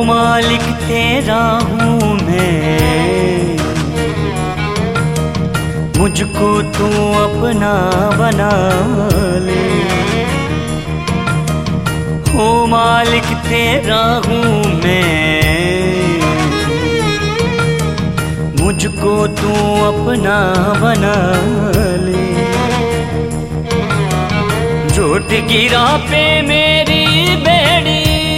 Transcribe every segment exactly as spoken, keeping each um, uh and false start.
मालिक तेरा हूँ मैं, मुझको तू अपना बना ले। हो मालिक तेरा हूँ मैं, मुझको तू अपना बना ले। झूठ गिरा पे मेरी बेड़ी,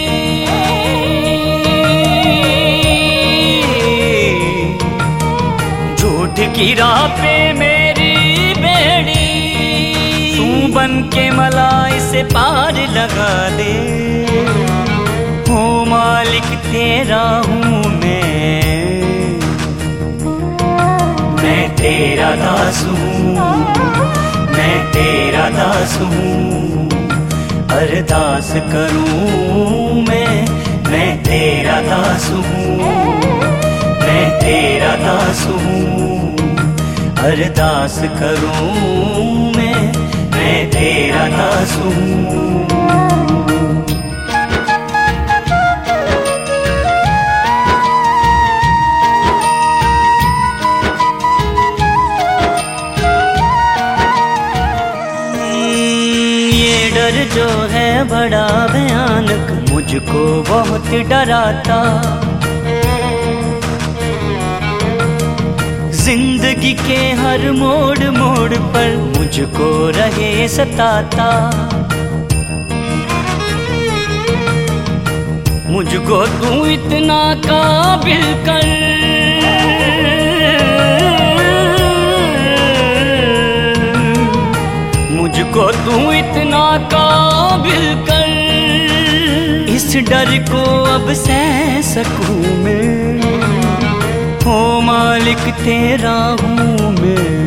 झूठ गिरा पे मेरी बेड़ी, तू बन के मलाई से पार लगा दे। हो मालिक तेरा हूँ मैं, मैं तेरा दास हूँ, मैं तेरा दास हूँ। अरदास करूँ मैं, मैं तेरा दास हूँ, मैं तेरा दास हूँ। अरदास करूँ मैं, मैं तेरा दास हूँ। डर जो है बड़ा भयानक, मुझको बहुत डराता। जिंदगी के हर मोड़ मोड़ पर मुझको रहे सताता। मुझको तू इतना काबिल कर, मुझको तू इतना काबिल कर, इस डर को अब सह सकूं मैं। हो मालिक तेरा हूँ मैं,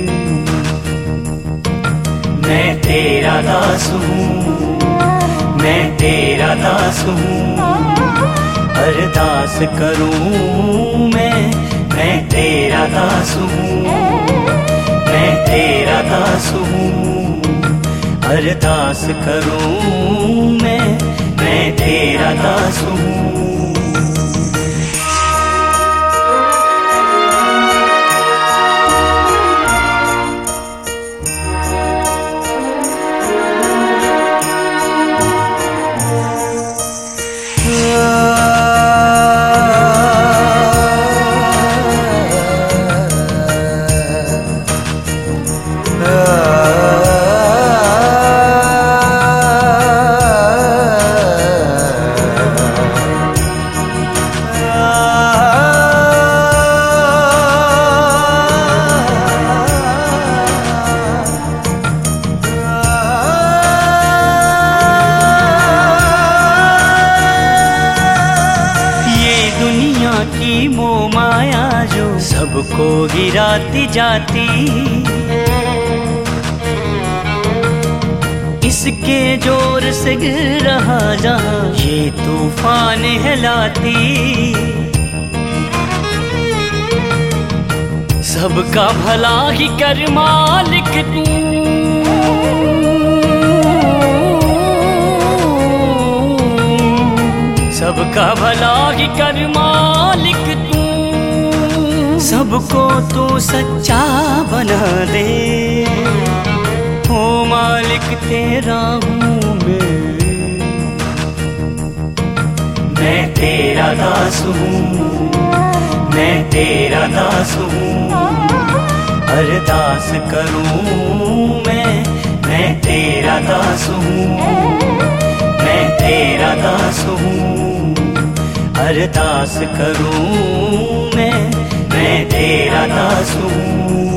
मैं तेरा दास हूँ, मैं तेरा दास हूँ। अरदास करूँ मैं, मैं तेरा दास हूँ, मैं तेरा दास हूँ। अरदास करूँ मैं, मैं तेरा दास हूँ। की मोह माया जो सबको गिराती जाती, इसके जोर से गिर रहा जहां ये तूफान हिलाती। सबका भला ही कर मालिक तू, सबका भला ही कर मालिक तू। सबको तू सच्चा बना दे। हो मालिक तेरा हूँ मैं, मैं तेरा दास हूँ, मैं तेरा दास हूँ। अरदास करूँ मैं, मैं तेरा दास हूँ, मैं तेरा दास हूँ। अरदास करूँ मैं, मैं तेरा दास हूँ।